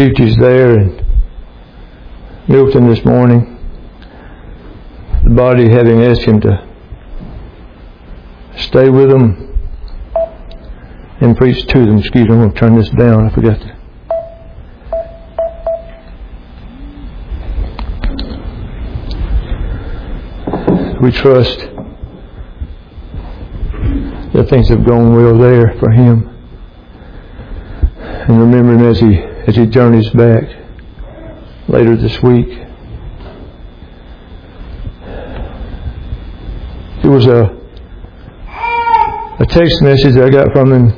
duties there in Milton this morning. The body having asked him to stay with them and preach to them. Excuse me, I'm going to turn this down. I forgot to. We trust that things have gone well there for him. And remember him as he journeys back later this week. It was a text message I got from him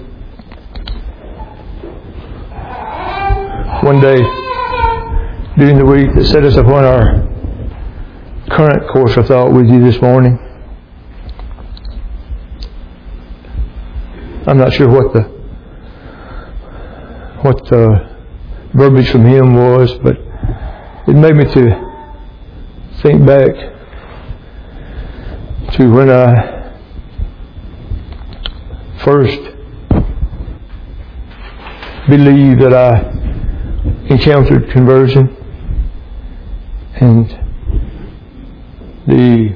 one day during the week that set us upon our current course of thought with you this morning. I'm not sure what the verbiage from him was, but it made me to think back to when I first believed that I encountered conversion, and the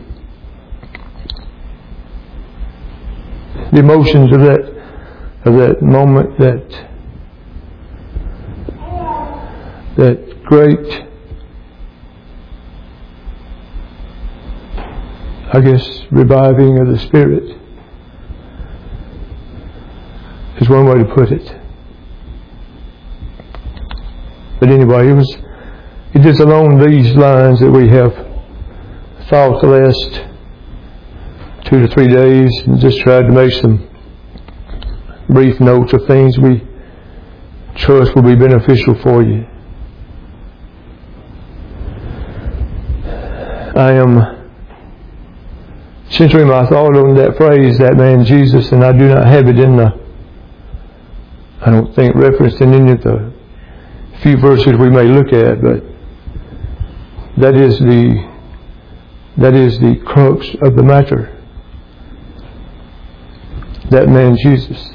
emotions of that moment, that great, I guess, reviving of the Spirit is one way to put it. But anyway, it is along these lines that we have thought the last 2 to 3 days, and just tried to make some brief notes of things we trust will be beneficial for you. I am centering my thought on that phrase, that man Jesus, and I do not have it I don't think referenced in any of the few verses we may look at, but that is the crux of the matter. That man Jesus.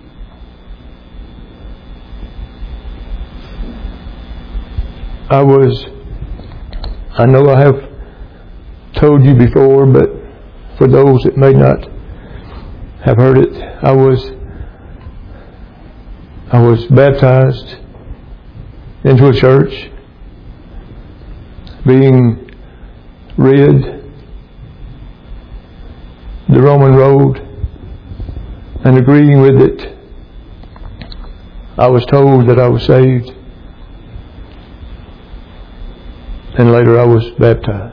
I know I have told you before, but for those that may not have heard it, I was baptized into a church, being read the Roman Road and agreeing with it. I was told that I was saved, and later I was baptized.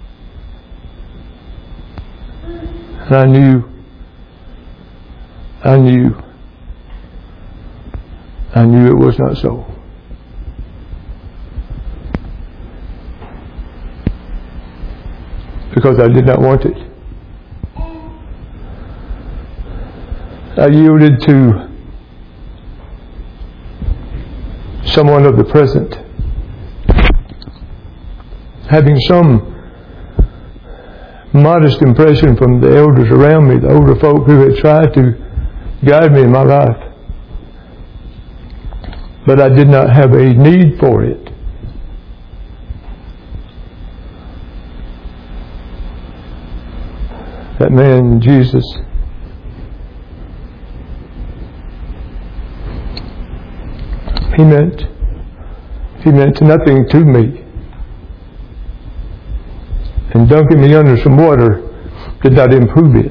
And I knew it was not so. Because I did not want it. I yielded to someone of the present, having some modest impression from the elders around me, the older folk who had tried to guide me in my life. But I did not have a need for it. That man, Jesus, he meant nothing to me. And dunking me under some water did not improve it.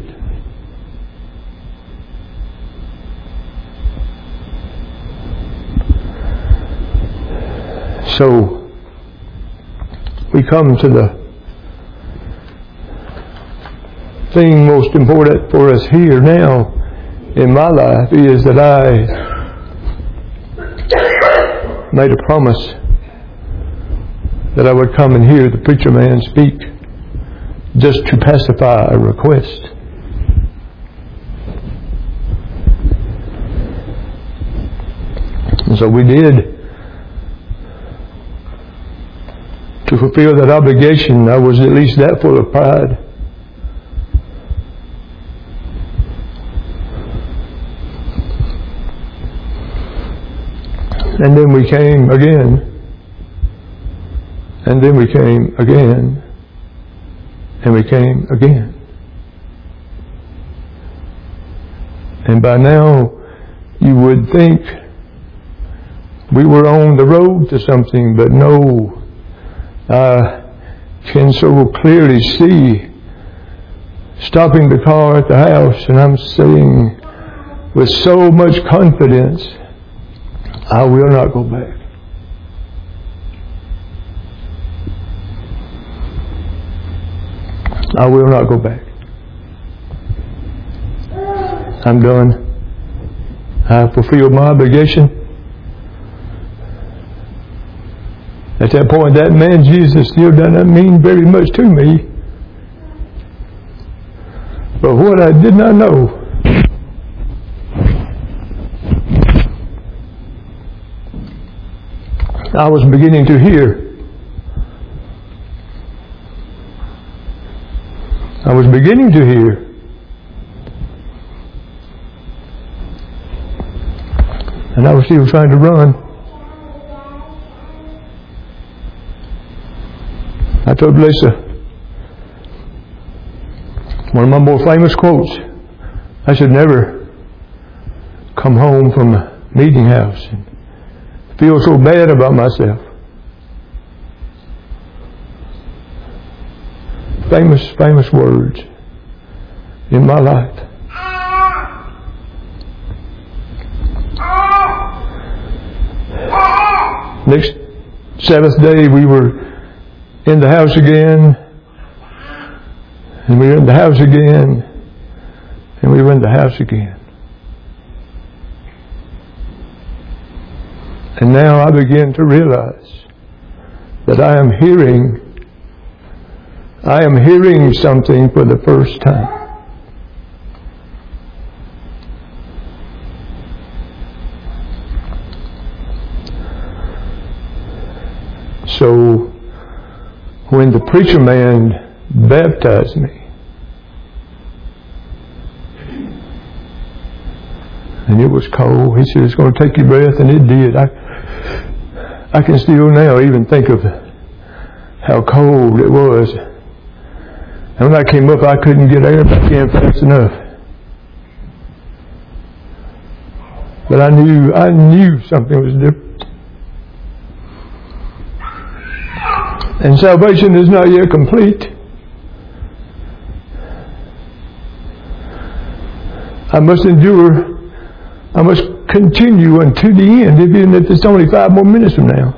So we come to the thing most important for us here now in my life is that I made a promise that I would come and hear the preacher man speak just to pacify a request. And so we did. To fulfill that obligation, I was at least that full of pride. And then we came again. And then we came again. And we came again. And by now, you would think we were on the road to something, but no. I can so clearly see stopping the car at the house, and I'm saying with so much confidence, I will not go back. I will not go back. I'm done. I fulfilled my obligation. At that point, that man Jesus still doesn't mean very much to me. But what I did not know, I was beginning to hear. I was beginning to hear. And I was still trying to run. I told Lisa, one of my more famous quotes, I should never come home from a meeting house and feel so bad about myself. Famous words in my life. Next Sabbath day we were in the house again, and we were in the house again, and we were in the house again. And now I begin to realize that I am hearing something for the first time. So, when the preacher man baptized me, and it was cold, he said, it's going to take your breath, and it did. I can still now even think of how cold it was. And when I came up, I couldn't get air back in fast enough. But I knew something was different. And salvation is not yet complete. I must endure. I must continue until the end, even if it's only 5 more minutes from now.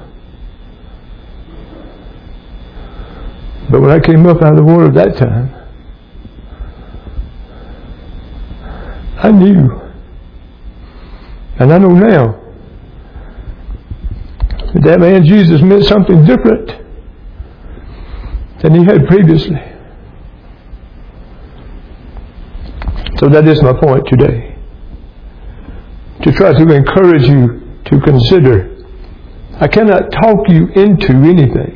But when I came up out of the water that time, I knew. And I know now that man Jesus meant something different than he had previously. So that is my point today. To try to encourage you to consider. I cannot talk you into anything.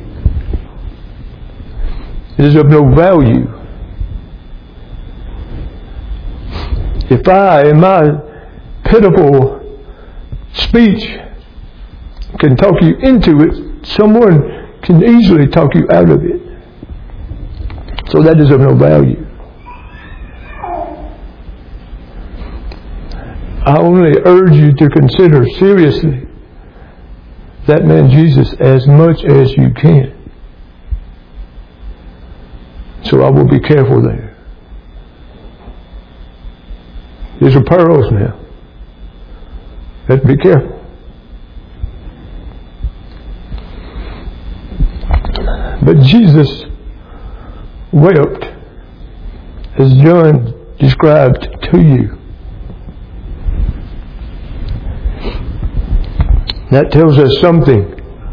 It is of no value. If I, in my pitiful speech, can talk you into it, someone can easily talk you out of it. So that is of no value. I only urge you to consider seriously that man Jesus as much as you can. So I will be careful there. These are pearls now. You have to be careful. But Jesus wept, as John described to you. That tells us something.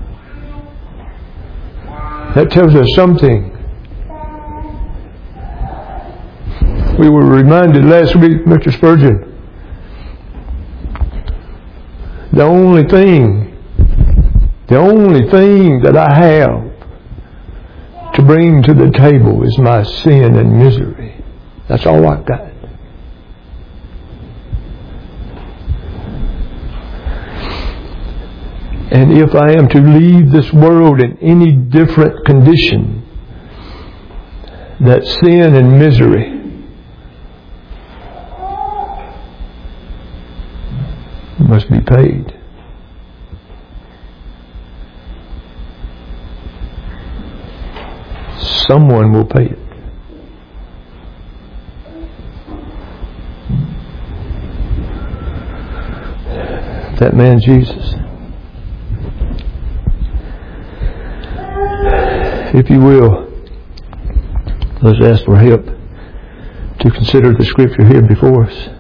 That tells us something. We were reminded last week, Mr. Spurgeon, the only thing that I have to bring to the table is my sin and misery. That's all I've got. And if I am to leave this world in any different condition, that sin and misery must be paid. Someone will pay it. That man Jesus. If you will, let's ask for help to consider the scripture here before us.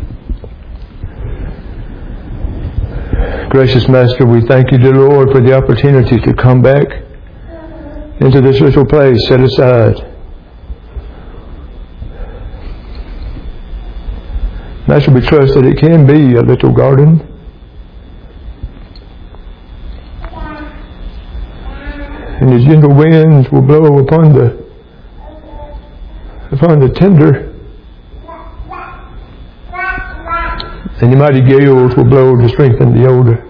Gracious Master, we thank you, dear Lord, for the opportunity to come back into this little place set aside. Master, we trust that it can be a little garden. And the gentle winds will blow upon the tender. And the mighty gales will blow to strengthen the older.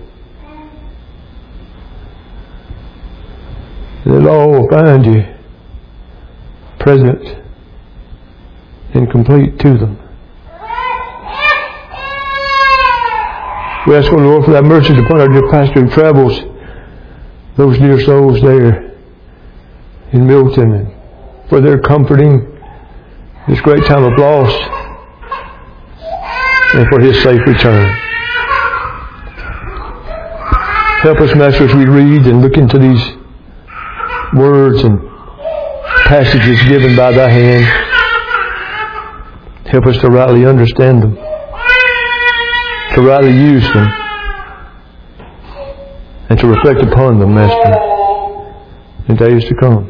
They'll all find you present and complete to them. We ask, O Lord, for thy mercy upon our dear pastor who travels, those dear souls there in Milton, and for their comforting this great time of loss, and for his safe return. Help us, Master, as we read and look into these words and passages given by thy hand. Help us to rightly understand them, to rightly use them, and to reflect upon them, Master, in days to come.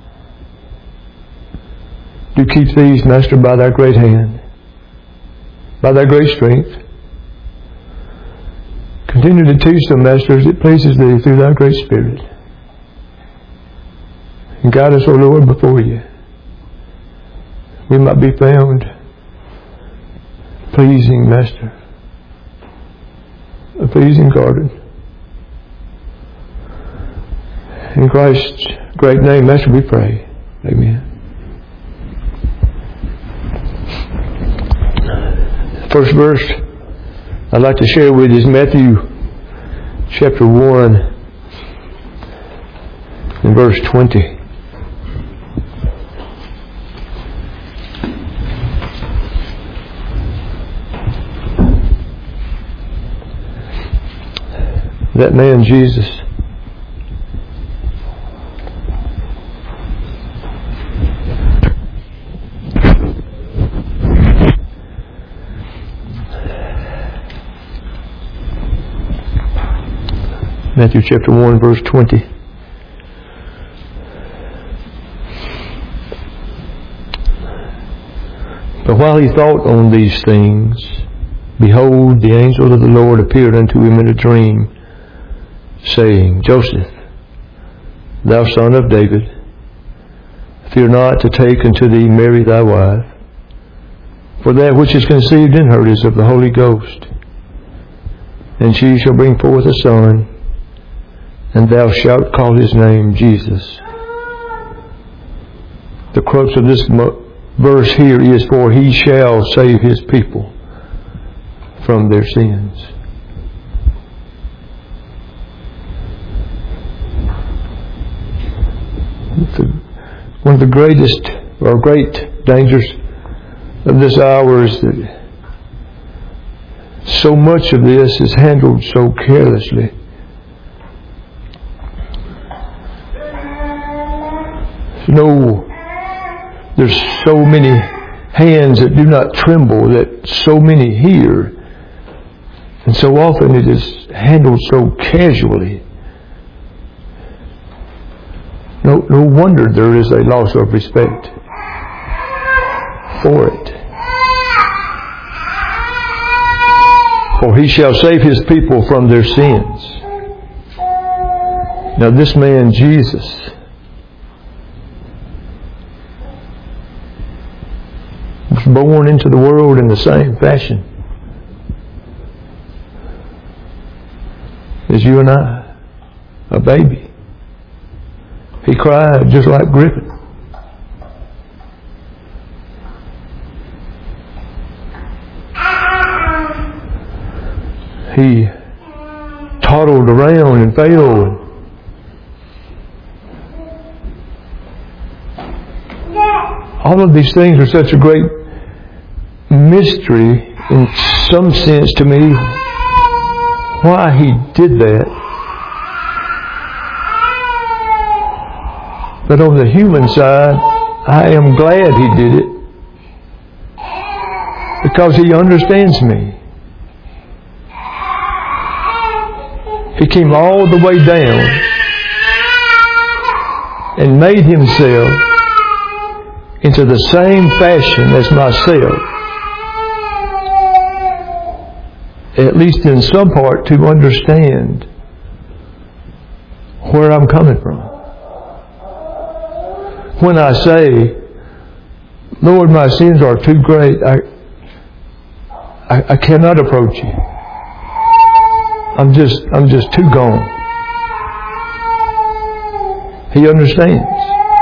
Do keep these, Master, by thy great hand, by thy great strength. Continue to teach them, Master, as it pleases thee through thy great Spirit. And guide us, O Lord, before you. We might be found pleasing, Master, a pleasing garden. In Christ's great name, Master, we pray. Amen. First verse I'd like to share with you is Matthew chapter 1 and verse 20. That man Jesus, Matthew chapter 1 verse 20. But while he thought on these things, behold, the angel of the Lord appeared unto him in a dream, saying, Joseph, thou son of David, fear not to take unto thee Mary thy wife, for that which is conceived in her is of the Holy Ghost. And she shall bring forth a son, and thou shalt call his name Jesus. The crux of this verse here is, for he shall save his people from their sins. One of the greatest or great dangers of this hour is that so much of this is handled so carelessly. There's so many hands that do not tremble that so many hear, and so often it is handled so casually. No wonder there is a loss of respect for it. For he shall save his people from their sins. Now this man Jesus was born into the world in the same fashion as you and I. a baby. He cried just like Griffin. He toddled around and fell. All of these things are such a great mystery in some sense to me, why He did that. But on the human side, I am glad He did it because He understands me. He came all the way down and made Himself into the same fashion as myself, at least in some part, to understand where I'm coming from. When I say, Lord, my sins are too great, I cannot approach You. I'm just too gone. He understands.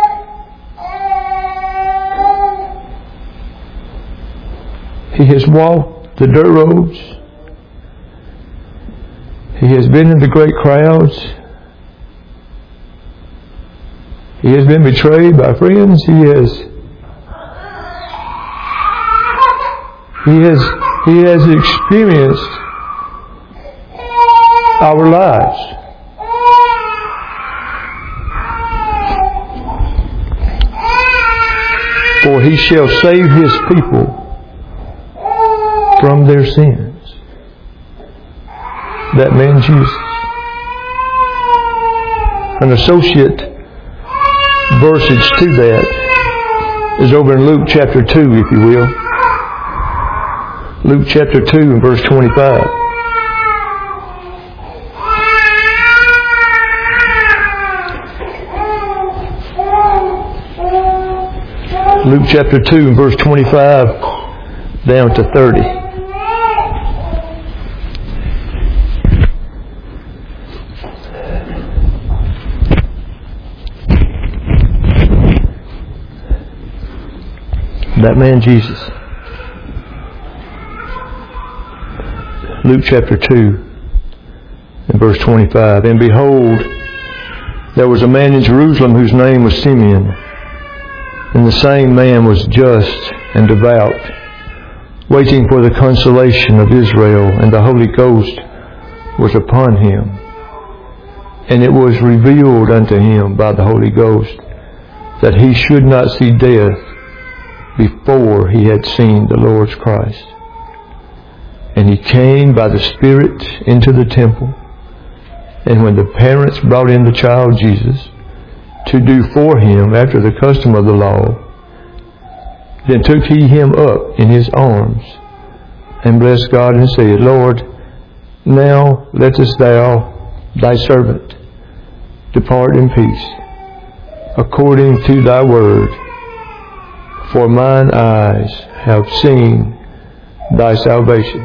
He has walked the dirt roads. He has been in the great crowds. He has been betrayed by friends. He has experienced our lives. For He shall save His people from their sins. That man Jesus. An associate verses to that is over in Luke chapter 2, if you will. Luke chapter 2 and verse 25. Luke chapter 2 and verse 25 down to 30. That man Jesus. Luke chapter 2 and verse 25. And behold, there was a man in Jerusalem whose name was Simeon. And the same man was just and devout, waiting for the consolation of Israel, and the Holy Ghost was upon him. And it was revealed unto him by the Holy Ghost that he should not see death before he had seen the Lord's Christ. And he came by the Spirit into the temple. And when the parents brought in the child Jesus to do for him after the custom of the law, then took he him up in his arms, and blessed God, and said, Lord, now lettest thou thy servant depart in peace, according to thy word. For mine eyes have seen thy salvation.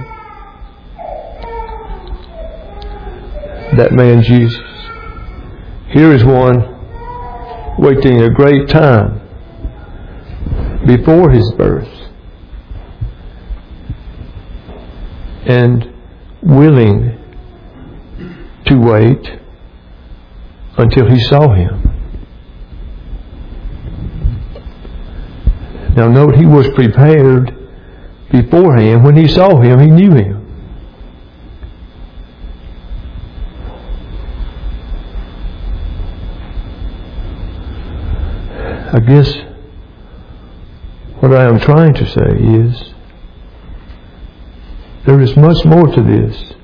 That man Jesus. Here is one waiting a great time before his birth and willing to wait until he saw him. Now note, he was prepared beforehand. When he saw him, he knew him. I guess what I am trying to say is there is much more to this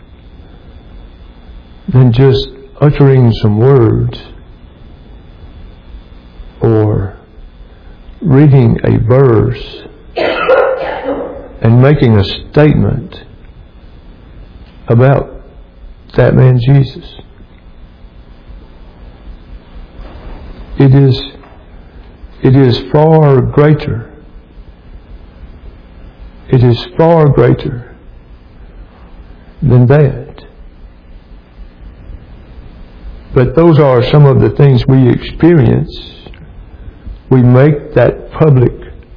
than just uttering some words or reading a verse and making a statement about that man Jesus. It is far greater. It is far greater than that. But those are some of the things we experience. We make that public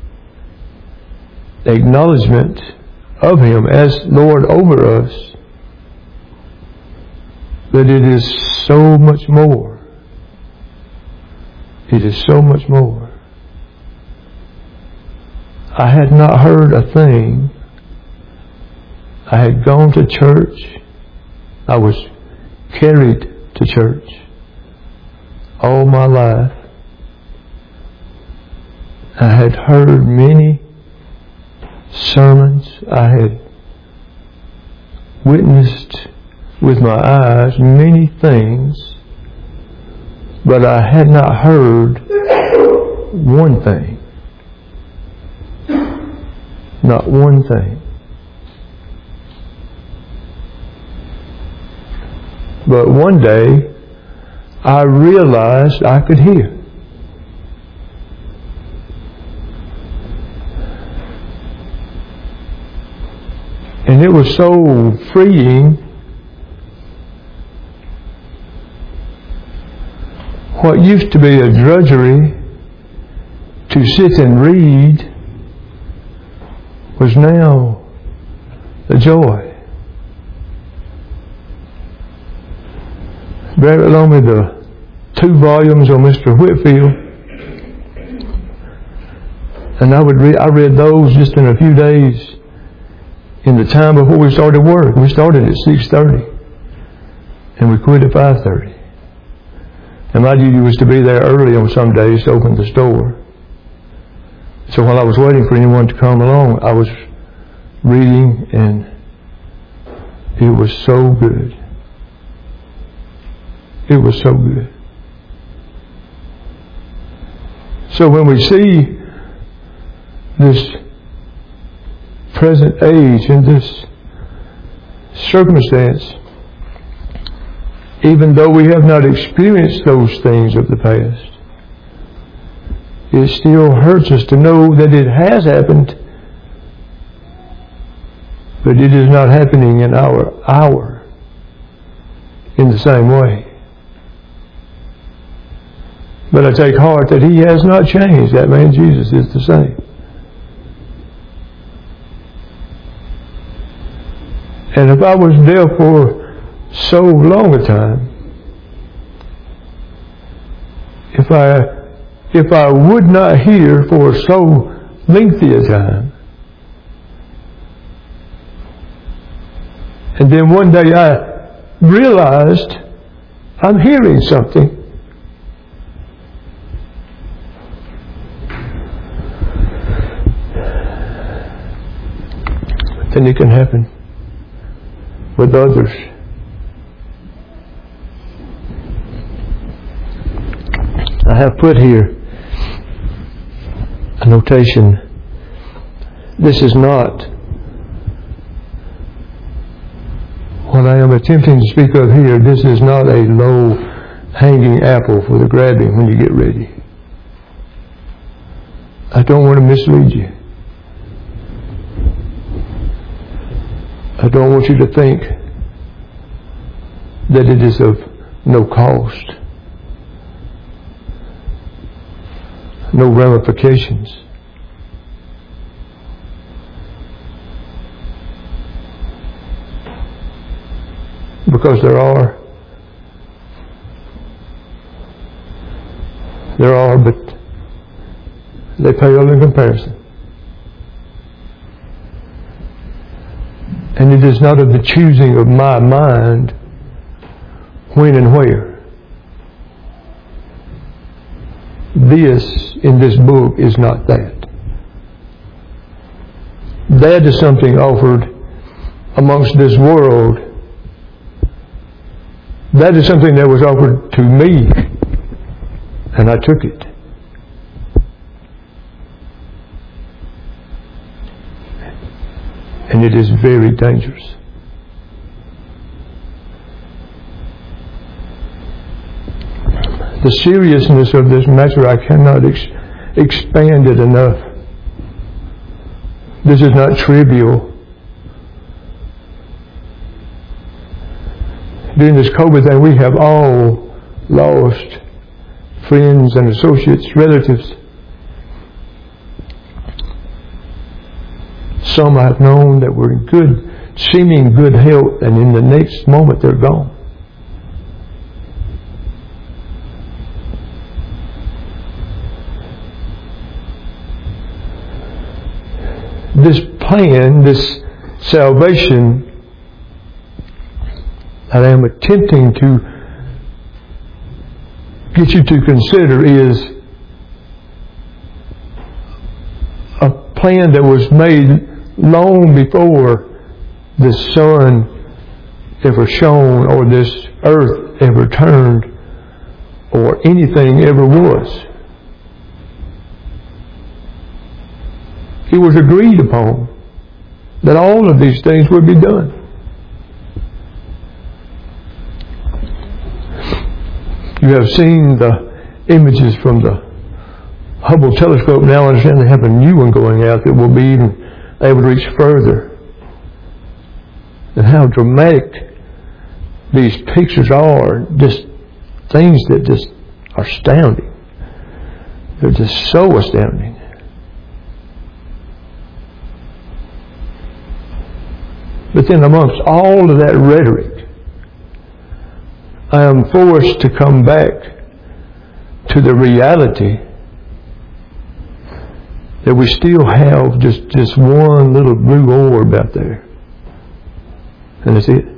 acknowledgement of Him as Lord over us. But it is so much more. It is so much more. I had not heard a thing. I had gone to church. I was carried to church all my life. I had heard many sermons. I had witnessed with my eyes many things, but I had not heard one thing. Not one thing. But one day, I realized I could hear. And it was so freeing. What used to be a drudgery to sit and read was now a joy. Barrett loaned me the 2 volumes on Mr. Whitfield, and I read those just in a few days in the time before we started work. We started at 6:30 and we quit at 5:30. And my duty was to be there early on some days to open the store. So while I was waiting for anyone to come along, I was reading, and it was so good. It was so good. So when we see this present age and this circumstance, even though we have not experienced those things of the past, it still hurts us to know that it has happened, but it is not happening in our hour in the same way. But I take heart that He has not changed. That man Jesus is the same. And if I was deaf for so long a time, if I would not hear for so lengthy a time, and then one day I realized I'm hearing something, then it can happen with others. I have put here a notation. This is not what I am attempting to speak of here. This is not a low-hanging apple for the grabbing when you get ready. I don't want to mislead you. I don't want you to think that it is of no cost, no ramifications. Because there are, but they pale in comparison. And it is not of the choosing of my mind when and where. This, in this book, is not that. That is something offered amongst this world. That is something that was offered to me, and I took it. And it is very dangerous. The seriousness of this matter, I cannot expand it enough. This is not trivial. During this COVID thing, we have all lost friends and associates, relatives. Some I've known that were in seeming good health, and in the next moment they're gone. This plan, this salvation that I am attempting to get you to consider is a plan that was made long before the sun ever shone, or this earth ever turned, or anything ever was. It was agreed upon that all of these things would be done. You have seen the images from the Hubble telescope. Now I understand they have a new one going out that will be even able to reach further. And how dramatic these pictures are. Just things that just are astounding. They're just so astounding. But then amongst all of that rhetoric, I am forced to come back to the reality that we still have just one little blue orb out there. And that's it.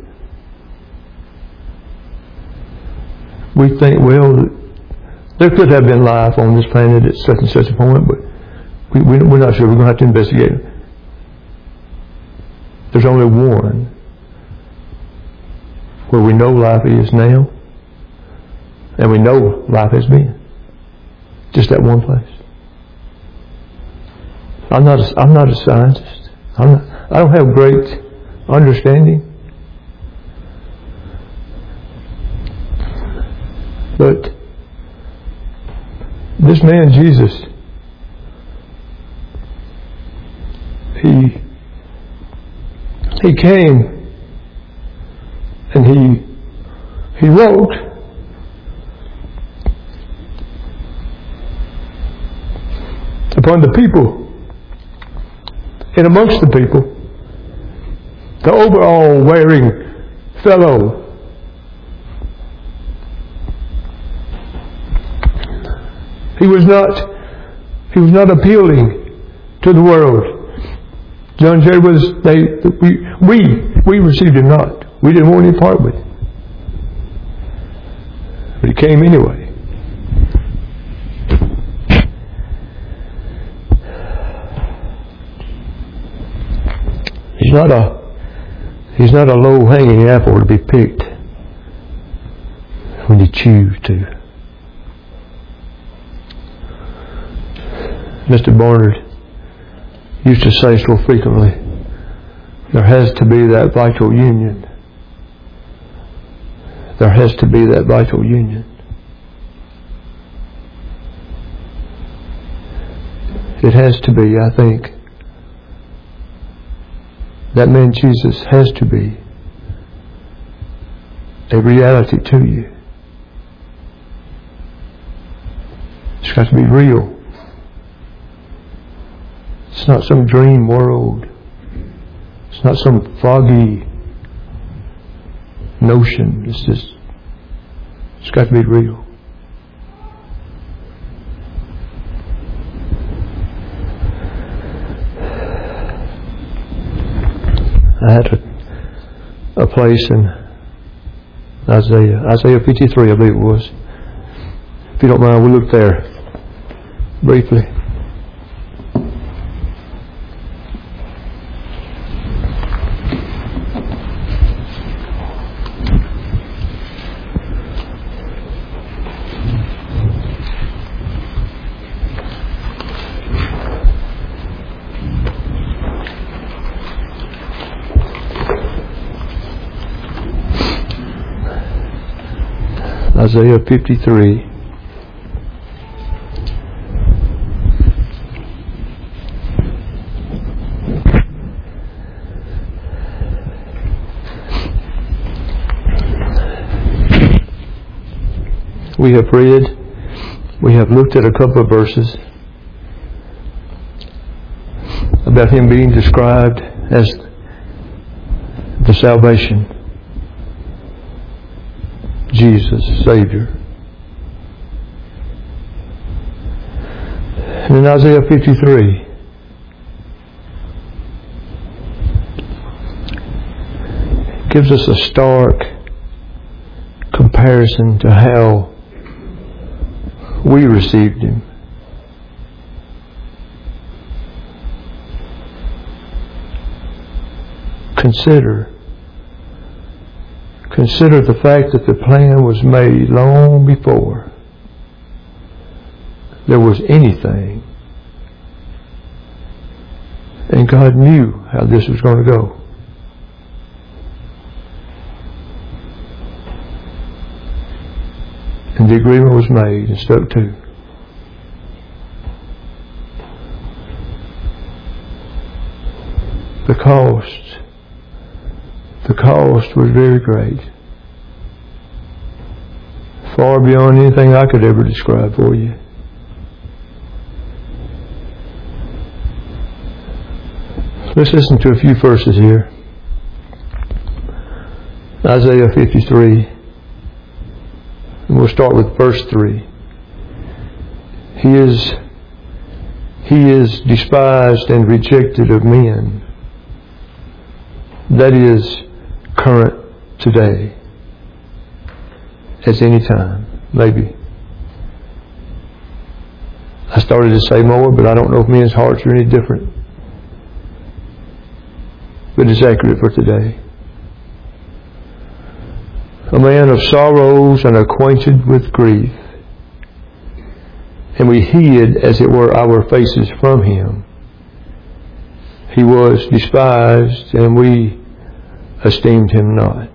We think, well, there could have been life on this planet at such and such a point, but we're not sure. We're going to have to investigate it. There's only one where we know life is now, and we know life has been. Just that one place. I'm not a scientist. I don't have great understanding. But this man Jesus, he came and he wrote upon the people and amongst the people, the overall wearing fellow. He was not appealing to the world. John Jerry was, we received him not. We didn't want any part with him. But he came anyway. He's not a low-hanging apple to be picked when you choose to. Mr. Barnard used to say so frequently, there has to be that vital union. There has to be that vital union. It has to be, I think. That man Jesus has to be a reality to you. It's got to be real. It's not some dream world. It's not some foggy notion. It's got to be real. I had a place in Isaiah 53, I believe it was. If you don't mind, we'll look there briefly. Isaiah 53. we have read, we have looked at a couple of verses about Him being described as the salvation, Jesus, Savior. And in Isaiah 53, gives us a stark comparison to how we received Him. Consider the fact that the plan was made long before there was anything. And God knew how this was going to go. And the agreement was made and stuck to. The cost was very great. Far beyond anything I could ever describe for you. Let's listen to a few verses here. Isaiah 53. And we'll start with verse 3. He is despised and rejected of men. That is current today. As any time, maybe. I started to say more, but I don't know if men's hearts are any different. But it's accurate for today. A man of sorrows and acquainted with grief. And we hid, as it were, our faces from Him. He was despised, and we esteemed Him not.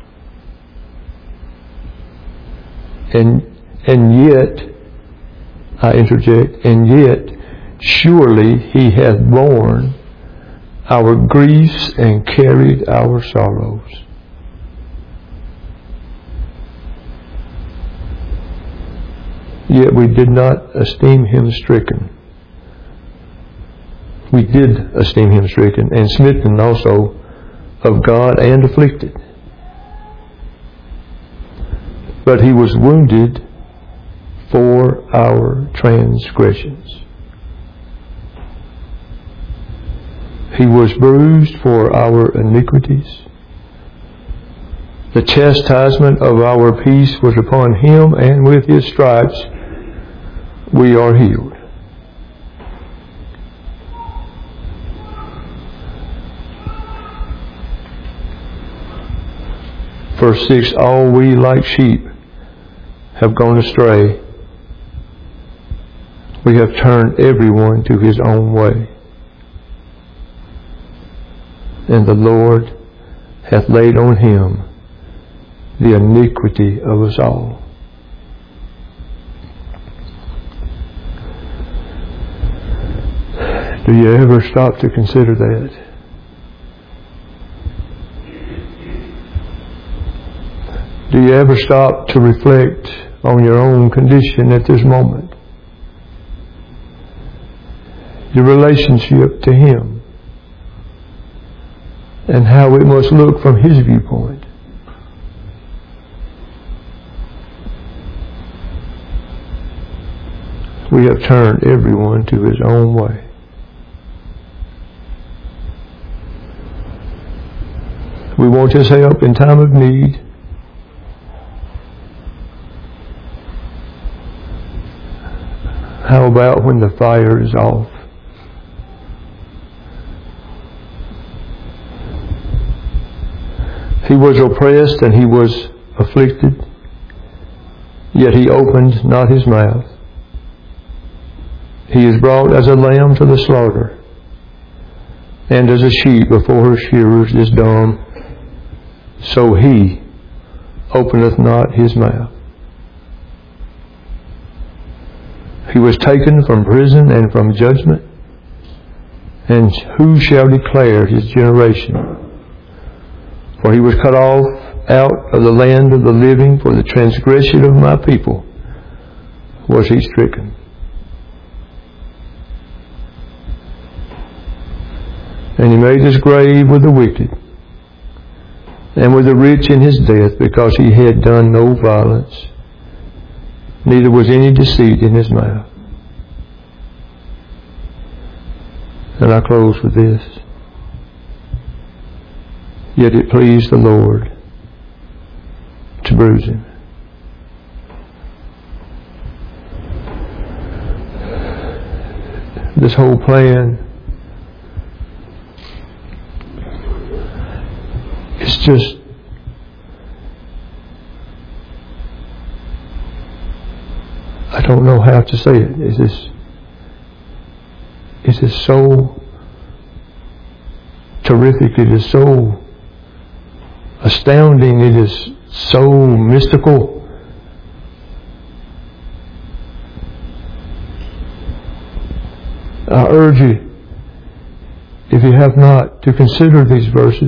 And yet, I interject, and yet, surely He hath borne our griefs and carried our sorrows. Yet we did not esteem Him stricken. We did esteem Him stricken, and smitten also of God and afflicted. But He was wounded for our transgressions. He was bruised for our iniquities. The chastisement of our peace was upon Him, and with His stripes we are healed. Verse 6, all we like sheep have gone astray. We have turned everyone to his own way. And the Lord hath laid on Him the iniquity of us all. Do you ever stop to consider that? Do you ever stop to reflect on your own condition at this moment? Your relationship to Him and how it must look from His viewpoint. We have turned everyone to his own way. We want His help in time of need. How about when the fire is off? He was oppressed and He was afflicted, yet He opened not His mouth. He is brought as a lamb to the slaughter, and as a sheep before her shearers is dumb, so He openeth not His mouth. He was taken from prison and from judgment, and who shall declare His generation? For He was cut off out of the land of the living. For the transgression of my people was he stricken. And he made his grave with the wicked and with the rich in his death, because he had done no violence, neither was any deceit in his mouth. And I close with this. Yet it pleased the Lord to bruise him. This whole plan is just I don't know how to say it. It is so terrific. It is so astounding. It is so mystical. I urge you, if you have not, to consider these verses.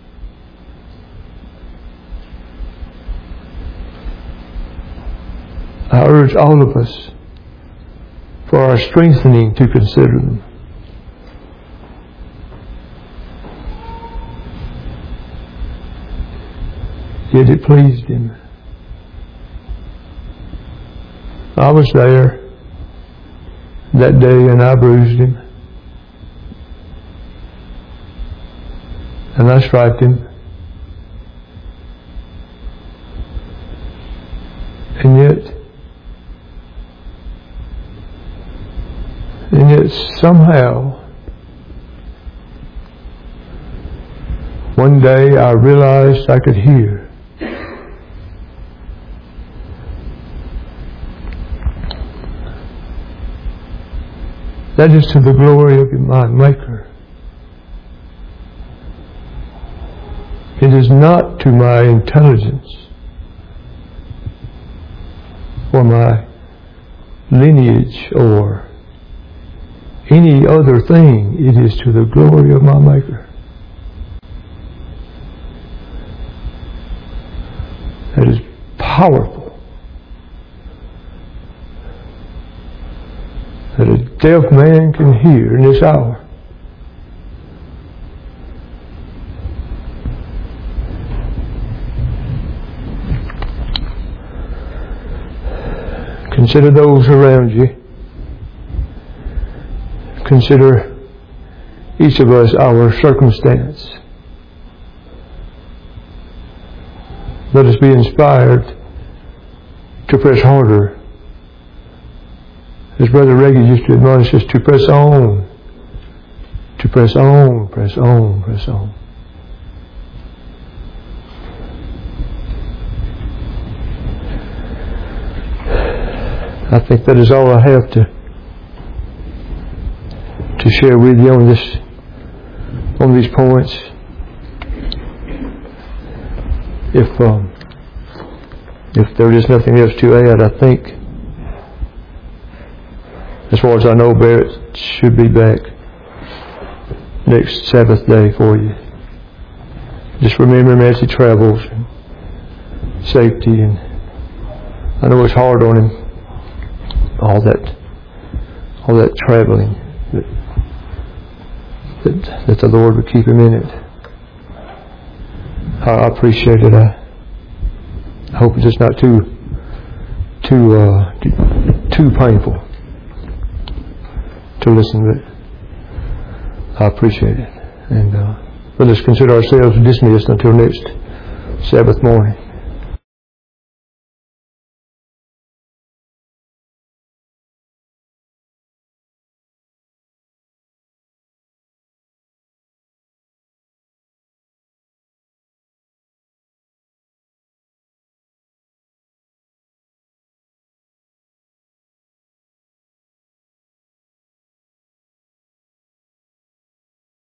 I urge all of us, for our strengthening, to consider them. Yet it pleased him. I was there that day, and I bruised him, and I striped him, and yet somehow one day I realized I could hear that is to the glory of my Maker. It is not to my intelligence or my lineage or any other thing. It is to the glory of my Maker. That is powerful. That a deaf man can hear in this hour. Consider those around you. Consider each of us our circumstance. Let us be inspired to press harder. As Brother Reagan used to admonish us, to press on. To press on, press on, press on. I think that is all I have to share with you on these points. If there is nothing else to add, I think, as far as I know, Barrett should be back next Sabbath day for you. Just remember him as he travels, and safety, and I know it's hard on him, all that traveling, that the Lord would keep him in it. I appreciate it. I hope it's just not too painful to listen, but I appreciate it. And let us consider ourselves dismissed until next Sabbath morning.